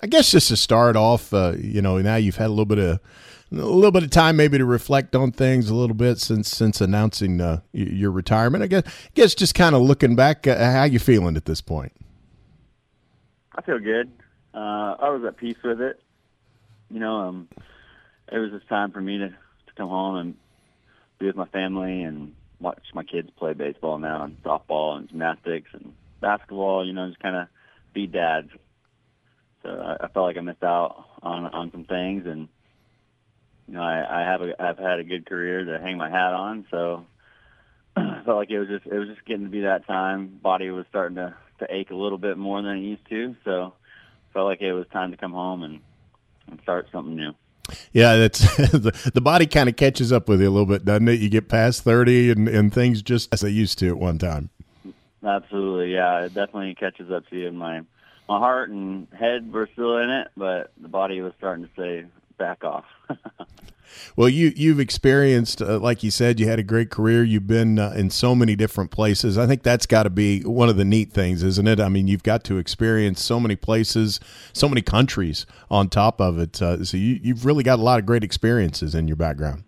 I guess just to start off, now you've had a little bit of time maybe to reflect on things a little bit since announcing your retirement. I guess just kind of looking back, how you feeling at this point? I feel good. I was at peace with it. It was just time for me to come home and be with my family and watch my kids play baseball now and softball and gymnastics and basketball, just kind of be dads. So I felt like I missed out on some things, and I've had a good career to hang my hat on. So I felt like it was just getting to be that time. Body was starting to ache a little bit more than it used to. So I felt like it was time to come home and start something new. Yeah, that's the body kind of catches up with you a little bit, doesn't it? You get past 30 and things just as they used to at one time. Absolutely, yeah. It definitely catches up to you. My heart and head were still in it, but the body was starting to say, back off. Well, you've experienced, like you said, you had a great career. You've been in so many different places. I think that's got to be one of the neat things, isn't it? I mean, you've got to experience so many places, so many countries on top of it. So you've really got a lot of great experiences in your background.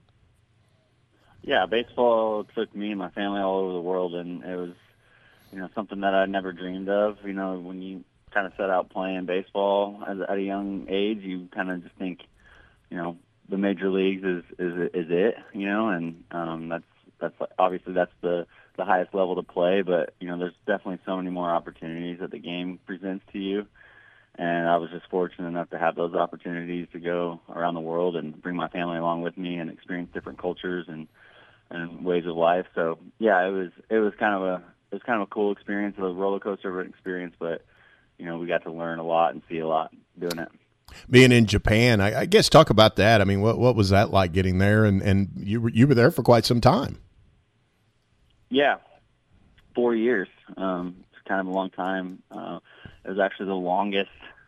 Yeah, baseball took me and my family all over the world, and it was, something that I never dreamed of. When you kind of set out playing baseball at a young age, you kind of just think, the major leagues is it, and that's obviously that's the highest level to play, but there's definitely so many more opportunities that the game presents to you, and I was just fortunate enough to have those opportunities to go around the world and bring my family along with me and experience different cultures and ways of life. So yeah, it was kind of a cool experience, a roller coaster of an experience, but we got to learn a lot and see a lot doing it. Being in Japan, I guess talk about that. I mean, what was that like getting there? And you were there for quite some time. Yeah, 4 years. It's kind of a long time. It was actually the longest.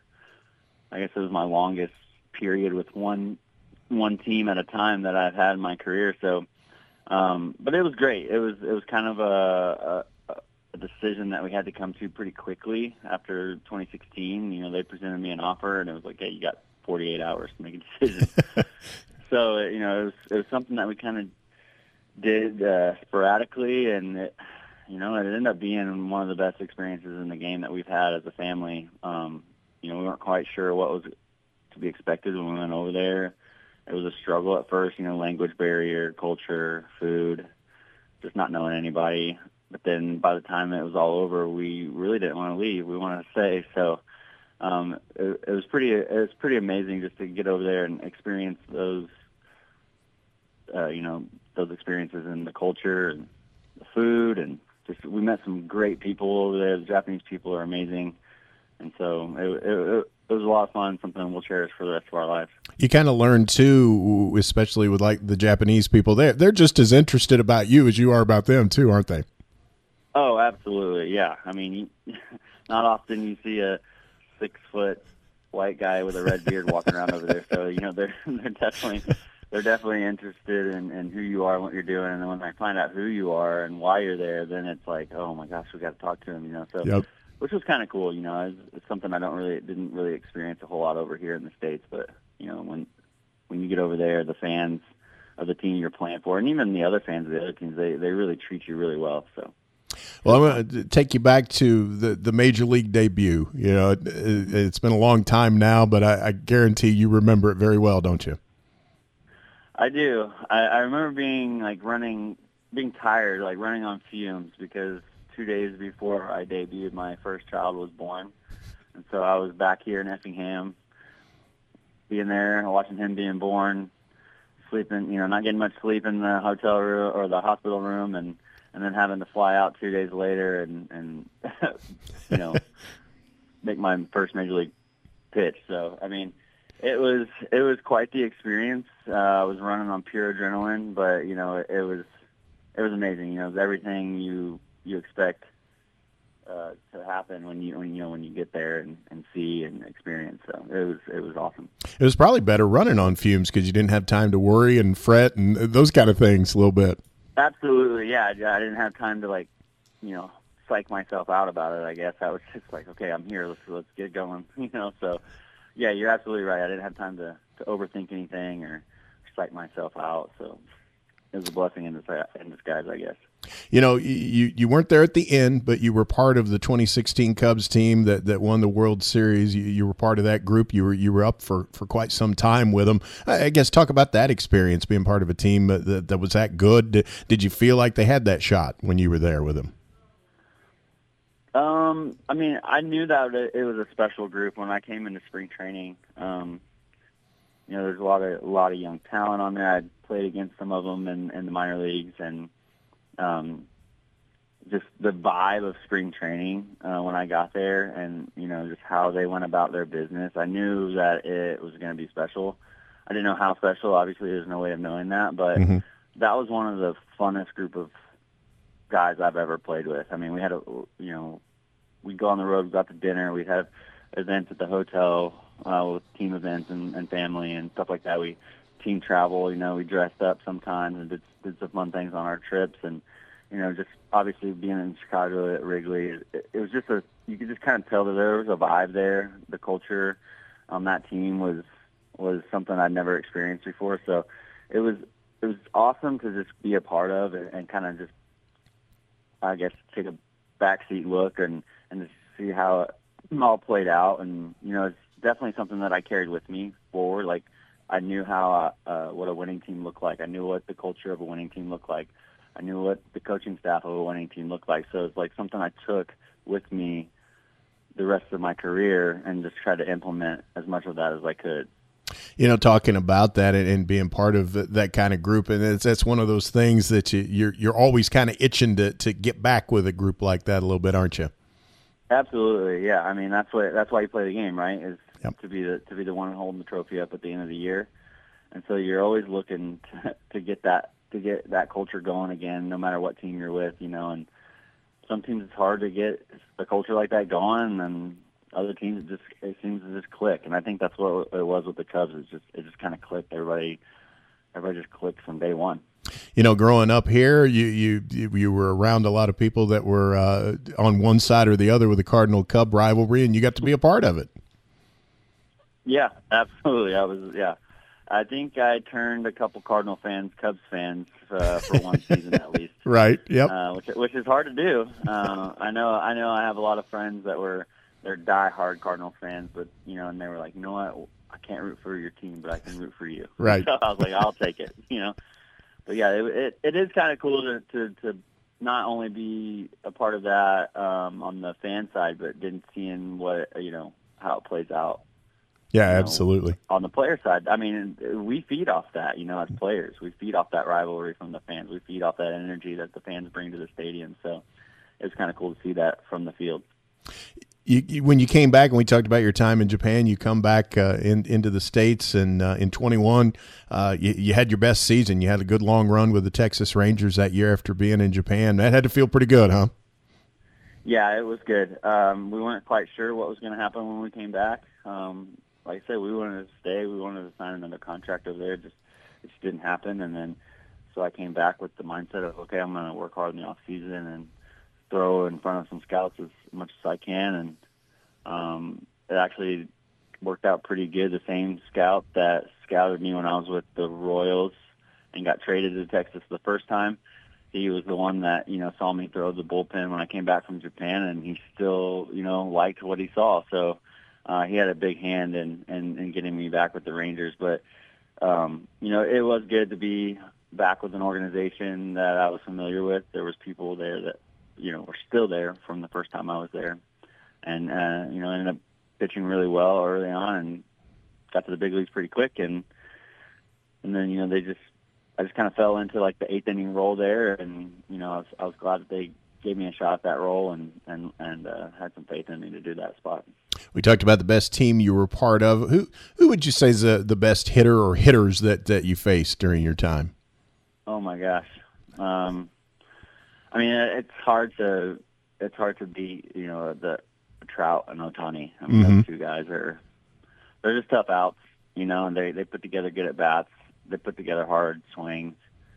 I guess it was my longest period with one team at a time that I've had in my career. So, but it was great. It was kind of a decision that we had to come to pretty quickly after 2016. They presented me an offer, and it was like, hey, you got 48 hours to make a decision. So, it was something that we kind of did sporadically, and it ended up being one of the best experiences in the game that we've had as a family. We weren't quite sure what was to be expected when we went over there. It was a struggle at first, language barrier, culture, food, just not knowing anybody. But then by the time it was all over, we really didn't want to leave. We wanted to stay. So it was pretty amazing just to get over there and experience those experiences in the culture and the food, and just we met some great people over there. The Japanese people are amazing, and so it was a lot of fun. Something we'll cherish for the rest of our lives. You kind of learn too, especially with like the Japanese people. They're just as interested about you as you are about them too, aren't they? Oh, absolutely, yeah. I mean, not often you see a 6-foot white guy with a red beard walking around over there. So they're definitely interested in who you are and what you're doing. And then when they find out who you are and why you're there, then it's like, oh my gosh, we got to talk to him. So yep. Which was kind of cool. It's something I didn't really experience a whole lot over here in the States. But when you get over there, the fans of the team you're playing for, and even the other fans of the other teams, they really treat you really well. So. Well, I'm going to take you back to the major league debut. It's been a long time now, but I guarantee you remember it very well, don't you? I do. I remember being tired, like running on fumes, because 2 days before I debuted, my first child was born. And so I was back here in Effingham, being there and watching him being born, sleeping, not getting much sleep in the hotel room or the hospital room, and then having to fly out 2 days later and make my first major league pitch. So, I mean, it was quite the experience. I was running on pure adrenaline, but it was amazing. It was everything you expect to happen when you get there and see and experience. So it was awesome. It was probably better running on fumes because you didn't have time to worry and fret and those kind of things a little bit. Absolutely, yeah. I didn't have time to psych myself out about it. I guess I was just like, okay, I'm here. Let's get going. So Yeah, you're absolutely right. I didn't have time to overthink anything or psych myself out. So it was a blessing in disguise, I guess. You know, you weren't there at the end, but you were part of the 2016 Cubs team that won the World Series. You were part of that group. You were up for quite some time with them. I guess talk about that experience, being part of a team that was that good. Did you feel like they had that shot when you were there with them? I mean, I knew that it was a special group when I came into spring training. You know, there's a lot of young talent on there. I'd played against some of them in the minor leagues, and just the vibe of spring training when I got there, and you know, just how they went about their business. I knew that it was going to be special. I didn't know how special. Obviously, there's no way of knowing that, but that was one of the funnest group of guys I've ever played with. I mean, we had we'd go on the road, we'd go out to dinner, we'd have events at the hotel with team events and family and stuff like that. We team travel, you know, we dressed up sometimes and did some fun things on our trips. And, you know, just obviously being in Chicago at Wrigley, it was just you could just kind of tell that there was a vibe there. The culture on that team was something I'd never experienced before. So it was awesome to just be a part of and kind of just, I guess, take a backseat look and to see how it all played out. And, you know, it's definitely something that I carried with me forward. Like, I knew how what a winning team looked like. I knew what the culture of a winning team looked like. I knew what the coaching staff of a winning team looked like. So it's like something I took with me the rest of my career and just tried to implement as much of that as I could. You know, talking about that and being part of that kind of group, and that's one of those things that you're always kind of itching to get back with a group like that a little bit, aren't you? Absolutely, yeah. I mean, that's why you play the game, right? Is to be the one holding the trophy up at the end of the year, and so you're always looking to get that culture going again, no matter what team you're with, you know. And some teams it's hard to get a culture like that going, and other teams it seems to just click. And I think that's what it was with the Cubs. It just kind of clicked. Everybody just clicked from day one. You know, growing up here, you were around a lot of people that were on one side or the other with the Cardinal Cub rivalry, and you got to be a part of it. Yeah, absolutely. I think I turned a couple Cardinal fans Cubs fans for one season at least. Right. Yep. Which is hard to do. I know. I have a lot of friends they're diehard Cardinal fans, but you know, and they were like, you know what, I can't root for your team, but I can root for you. Right. So I was like, I'll take it. You know. But yeah, it is kind of cool to not only be a part of that on the fan side, but then seeing how it plays out. Yeah, absolutely. On the player side, I mean, we feed off that, you know, as players. We feed off that rivalry from the fans. We feed off that energy that the fans bring to the stadium. So it's kind of cool to see that from the field. When you came back and we talked about your time in Japan, you come back into the States, and in 21, you had your best season. You had a good long run with the Texas Rangers that year after being in Japan. That had to feel pretty good, huh? Yeah, it was good. We weren't quite sure what was going to happen when we came back. Like I said, we wanted to stay. We wanted to sign another contract over there. It just didn't happen. And then so I came back with the mindset of, okay, I'm going to work hard in the off season and throw in front of some scouts as much as I can. And it actually worked out pretty good. The same scout that scouted me when I was with the Royals and got traded to Texas the first time, he was the one that, you know, saw me throw the bullpen when I came back from Japan, and he still, you know, liked what he saw. So he had a big hand in getting me back with the Rangers. But, you know, it was good to be back with an organization that I was familiar with. There was people there that, you know, were still there from the first time I was there. And, you know, ended up pitching really well early on and got to the big leagues pretty quick. And then, you know, I just kind of fell into like the eighth inning role there. And, you know, I was glad that they gave me a shot at that role and had some faith in me to do that spot. We talked about the best team you were part of. Who would you say is the best hitter or hitters that you faced during your time? Oh my gosh. I mean, it's hard to beat, you know, the Trout and Ohtani. I mean, those two guys they're just tough outs, you know, and they put together good at bats. They put together hard swings.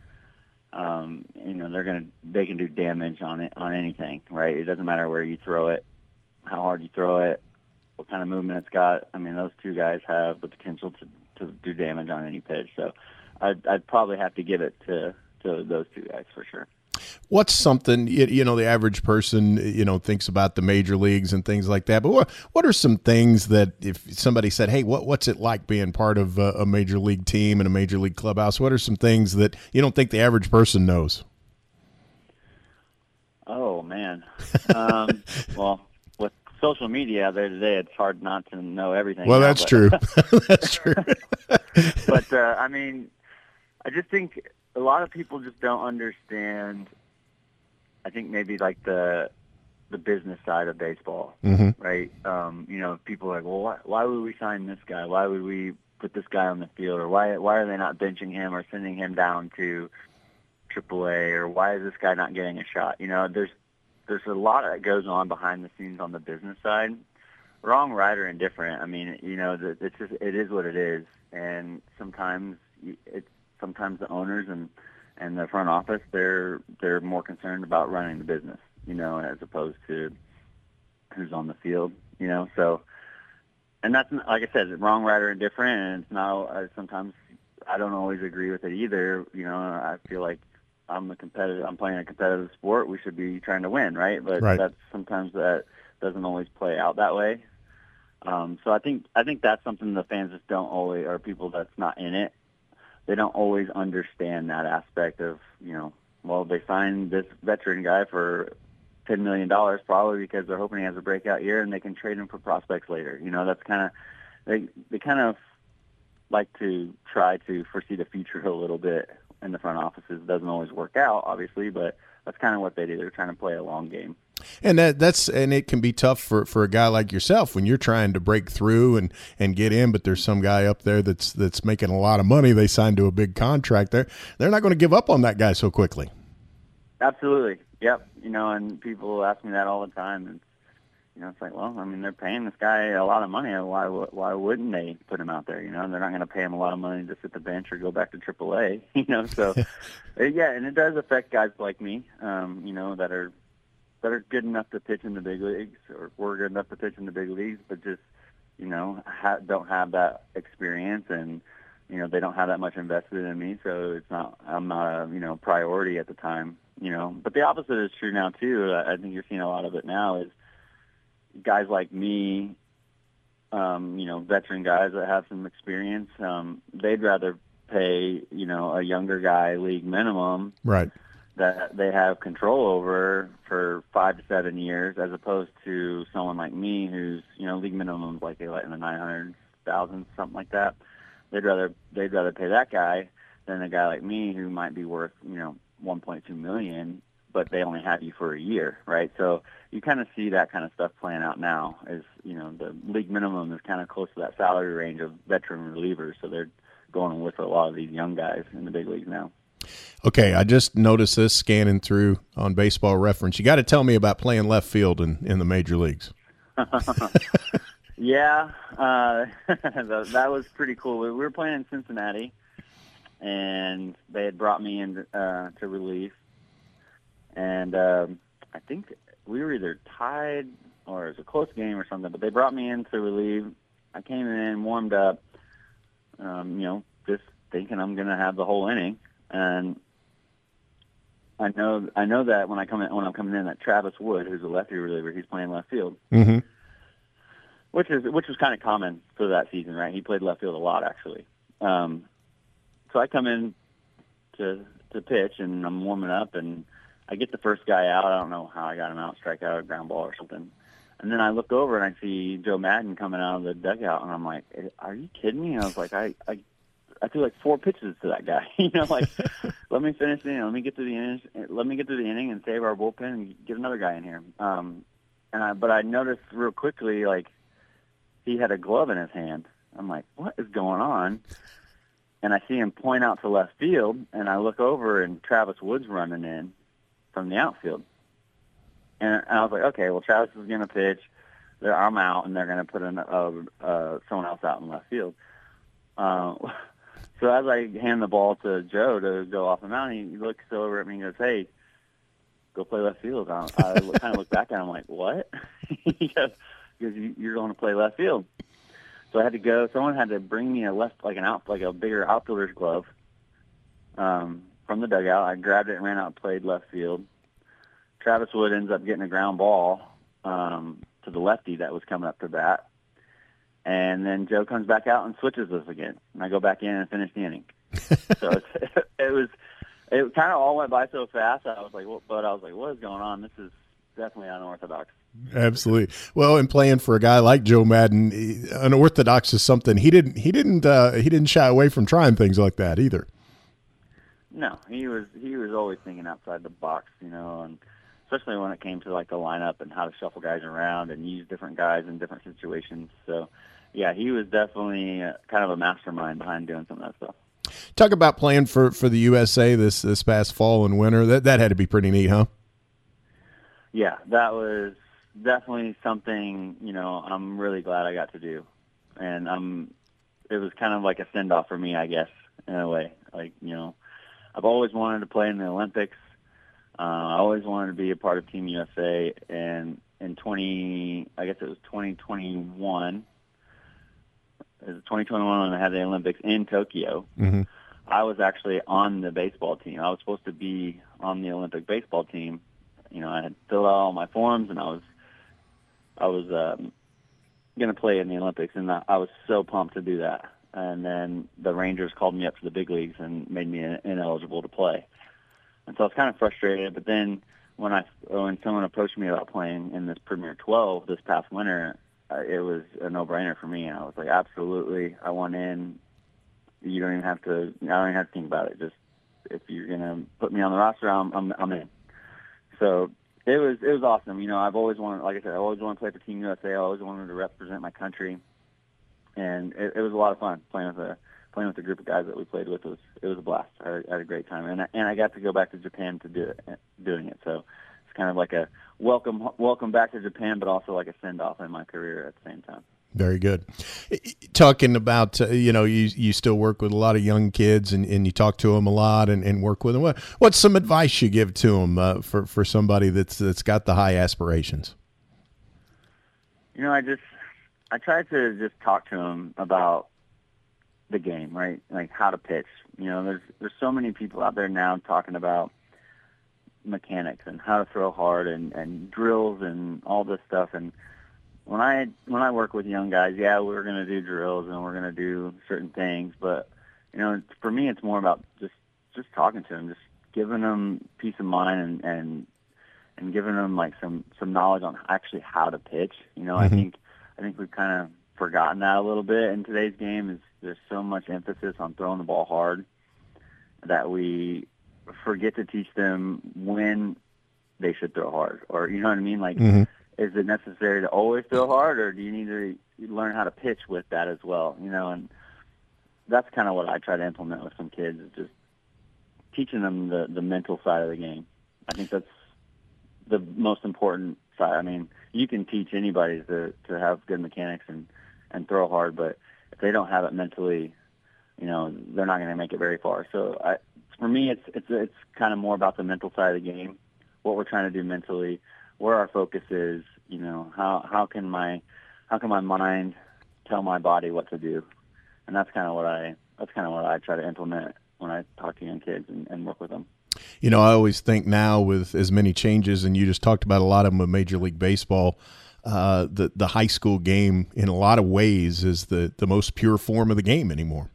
You know, they can do damage on anything, right? It doesn't matter where you throw it, how hard you throw it. what kind of movement it's got. I mean, those two guys have the potential to do damage on any pitch. So I'd probably have to give it to those two guys for sure. What's something, the average person, thinks about the major leagues and things like that, but what are some things that if somebody said, hey, what's it like being part of a major league team and a major league clubhouse? What are some things that you don't think the average person knows? Oh, man. Well, with social media there today, it's hard not to know everything. Well, that's true. That's true. But, I mean, I just think a lot of people just don't understand, I think maybe like the business side of baseball, right? People are like, well, why would we sign this guy? Why would we put this guy on the field? Or why are they not benching him or sending him down to AAA? Or why is this guy not getting a shot? There's a lot that goes on behind the scenes on the business side. Wrong, right, or indifferent. I mean, it is what it is. And sometimes the owners and the front office, they're more concerned about running the business, as opposed to who's on the field, So, and that's, like I said, wrong, right, or indifferent. And it's not, sometimes I don't always agree with it either. I feel like I'm playing a competitive sport. We should be trying to win, right? But that's sometimes that doesn't always play out that way. So I think that's something the fans just don't always, or people that's not in it, they don't always understand that aspect of, they signed this veteran guy for $10 million probably because they're hoping he has a breakout year and they can trade him for prospects later. That's kind of, they kind of like to try to foresee the future a little bit in the front offices. It doesn't always work out, obviously, but that's kind of what they do. They're trying to play a long game. And and it can be tough for a guy like yourself when you're trying to break through and get in, but there's some guy up there that's making a lot of money. They signed to a big contract. They're not going to give up on that guy so quickly. Absolutely. Yep. And people ask me that all the time. And, it's like, well, I mean, they're paying this guy a lot of money. Why wouldn't they put him out there? They're not going to pay him a lot of money to sit the bench or go back to AAA, So, yeah, and it does affect guys like me, that are good enough to pitch in the big leagues, or were good enough to pitch in the big leagues, but just, don't have that experience, and, they don't have that much invested in me, so I'm not a, priority at the time, But the opposite is true now, too. I think you're seeing a lot of it now is guys like me, veteran guys that have some experience, they'd rather pay, a younger guy league minimum. Right. That they have control over for 5 to 7 years, as opposed to someone like me who's, league minimums like in the 900,000, something like that. They'd rather pay that guy than a guy like me who might be worth, 1.2 million, but they only have you for a year, right? So you kind of see that kind of stuff playing out now. Is the league minimum is kind of close to that salary range of veteran relievers, so they're going with a lot of these young guys in the big leagues now. Okay, I just noticed this scanning through on Baseball Reference. You got to tell me about playing left field in the major leagues. Yeah, that was pretty cool. We were playing in Cincinnati, and they had brought me in to relief. And I think we were either tied or it was a close game or something, but they brought me in to relieve. I came in, warmed up, just thinking I'm going to have the whole inning. And I know that when I'm coming in, that Travis Wood, who's a lefty reliever, he's playing left field, which was kind of common for that season, right? He played left field a lot, actually. So I come in to pitch, and I'm warming up, and I get the first guy out. I don't know how I got him out, strikeout, ground ball, or something. And then I look over and I see Joe Madden coming out of the dugout, and I'm like, "Are you kidding me?" I was like, I threw like 4 pitches to that guy. Let me finish the inning. Let me get to the inning and save our bullpen and get another guy in here. But I noticed real quickly, like, he had a glove in his hand. I'm like, what is going on? And I see him point out to left field, and I look over, and Travis Wood's running in from the outfield. And I was like, okay, well, Travis is going to pitch. I'm out, and they're going to put someone else out in left field. So as I hand the ball to Joe to go off the mound, he looks over at me and goes, "Hey, go play left field." I kind of look back at him like, "What?" He goes, because you're going to play left field. So I had to go. Someone had to bring me a bigger outfielder's glove from the dugout. I grabbed it and ran out and played left field. Travis Wood ends up getting a ground ball to the lefty that was coming up to bat. And then Joe comes back out and switches us again. And I go back in and finish the inning. So it kind of all went by so fast. I was like, what is going on? This is definitely unorthodox. Absolutely. Well, and playing for a guy like Joe Maddon, unorthodox is something he didn't shy away from trying things like that either. No, he was always thinking outside the box, and especially when it came to like the lineup and how to shuffle guys around and use different guys in different situations. So, yeah, he was definitely kind of a mastermind behind doing some of that stuff. Talk about playing for the USA this past fall and winter. That had to be pretty neat, huh? Yeah, that was definitely something, I'm really glad I got to do. And it was kind of like a send-off for me, I guess, in a way. Like, I've always wanted to play in the Olympics. I always wanted to be a part of Team USA. And in 2021, it was 2021 when I had the Olympics in Tokyo. Mm-hmm. I was actually on the baseball team. I was supposed to be on the Olympic baseball team. I had filled out all my forms, and I was going to play in the Olympics, and I was so pumped to do that. And then the Rangers called me up to the big leagues and made me ineligible to play. And so I was kind of frustrated. But then when someone approached me about playing in this Premier 12 this past winter, it was a no-brainer for me. And I was like, absolutely, I want in. I don't even have to think about it. Just if you're going to put me on the roster, I'm in. So it was awesome. I've always wanted, like I said, I always wanted to play for Team USA. I always wanted to represent my country, and it was a lot of fun playing with a group of guys that we played with. It was a blast. I had a great time, and I got to go back to Japan to doing it. So it's kind of like a welcome back to Japan, but also like a send off in my career at the same time. Very good. Talking about, you still work with a lot of young kids and you talk to them a lot and work with them. What's some advice you give to them for somebody that's got the high aspirations? I try to just talk to them about the game, right? Like how to pitch. There's so many people out there now talking about mechanics and how to throw hard and drills and all this stuff. And when I work with young guys, yeah, we're going to do drills and we're going to do certain things, but for me, it's more about just talking to them, just giving them peace of mind and giving them like some knowledge on actually how to pitch. Mm-hmm. I think we've kind of forgotten that a little bit in today's game. There's so much emphasis on throwing the ball hard that we forget to teach them when they should throw hard, or you know what I mean, like. Mm-hmm. Is it necessary to always throw hard, or do you need to learn how to pitch with that as well? And that's kind of what I try to implement with some kids, is just teaching them the mental side of the game. I think that's the most important side. I mean, you can teach anybody to have good mechanics and throw hard, but if they don't have it mentally, they're not going to make it very far. So for me, it's kind of more about the mental side of the game, what we're trying to do mentally, where our focus is, how can my mind tell my body what to do, and that's kind of what I try to implement when I talk to young kids and work with them. I always think now with as many changes, and you just talked about a lot of them with Major League Baseball, the high school game in a lot of ways is the most pure form of the game anymore.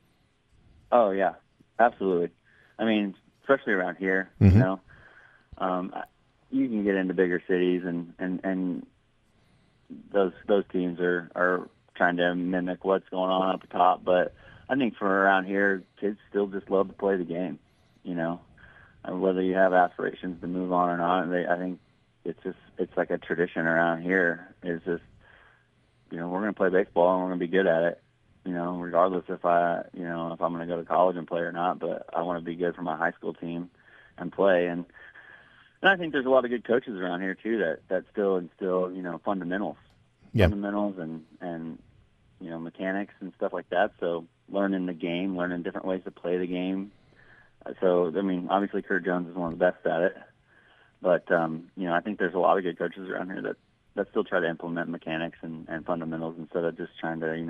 Oh yeah, absolutely. I mean, especially around here, mm-hmm. You can get into bigger cities and those teams are trying to mimic what's going on up top. But I think for around here, kids still just love to play the game, whether you have aspirations to move on or not. I think it's like a tradition around here. Is just, we're going to play baseball and we're going to be good at it, regardless if I'm going to go to college and play or not. But I want to be good for my high school team and play. And I think there's a lot of good coaches around here too that still instill, fundamentals, fundamentals and mechanics and stuff like that. So learning the game, learning different ways to play the game. So I mean, obviously Kurt Jones is one of the best at it, but I think there's a lot of good coaches around here still try to implement mechanics and fundamentals instead of just trying to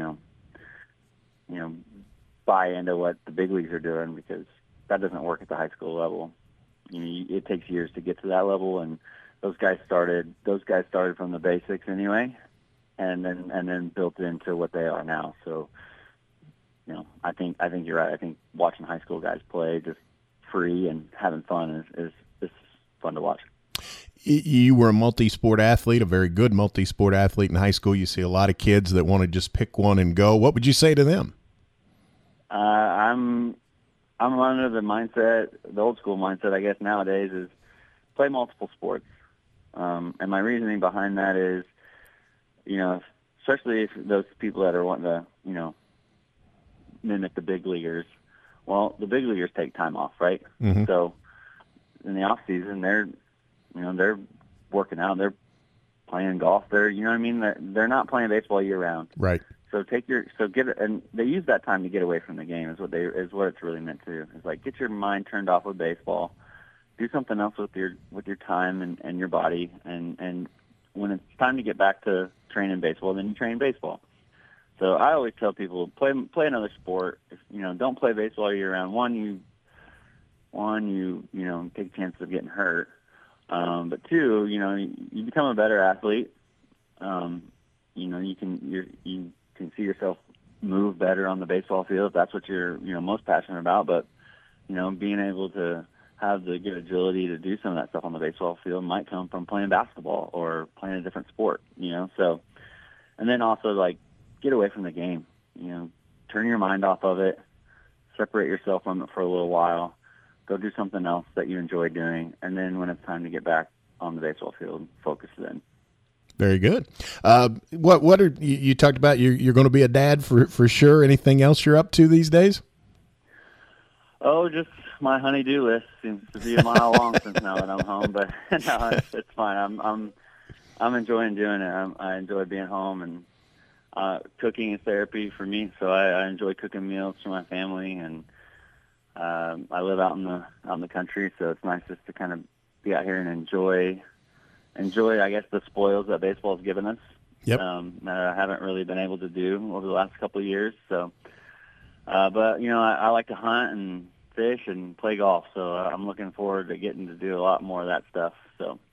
buy into what the big leagues are doing, because that doesn't work at the high school level. It takes years to get to that level, and those guys started from the basics anyway, and then built into what they are now. So, I think you're right. I think watching high school guys play just free and having fun is fun to watch. You were a multi-sport athlete, a very good multi-sport athlete in high school. You see a lot of kids that want to just pick one and go. What would you say to them? I'm under the mindset, the old school mindset, I guess, nowadays, is play multiple sports. And my reasoning behind that is, especially if those people that are wanting to, mimic the big leaguers. Well, the big leaguers take time off, right? Mm-hmm. So in the off season, they're working out, they're playing golf, they're not playing baseball year round. Right. So and they use that time to get away from the game is what it's really meant to do. It's like, get your mind turned off of baseball, do something else with your time and your body, and when it's time to get back to training baseball, then you train baseball. So I always tell people, play another sport. Don't play baseball year round. One, you take chances of getting hurt. But two, you become a better athlete. You can see yourself move better on the baseball field if that's what you're most passionate about. But being able to have the good agility to do some of that stuff on the baseball field might come from playing basketball or playing a different sport. So, and then also, like, get away from the game. Turn your mind off of it, separate yourself from it for a little while, go do something else that you enjoy doing, and then when it's time to get back on the baseball field, focus then. Very good. What are you talked about? You're going to be a dad for sure. Anything else you're up to these days? Oh, just my honey-do list seems to be a mile long since now that I'm home, but no, it's fine. I'm enjoying doing it. I enjoy being home, and cooking is therapy for me. So I enjoy cooking meals for my family, and I live out in the country, so it's nice just to kind of be out here and enjoy, I guess, the spoils that baseball's given us. Yep. That I haven't really been able to do over the last couple of years. So, but I like to hunt and fish and play golf, so I'm looking forward to getting to do a lot more of that stuff. So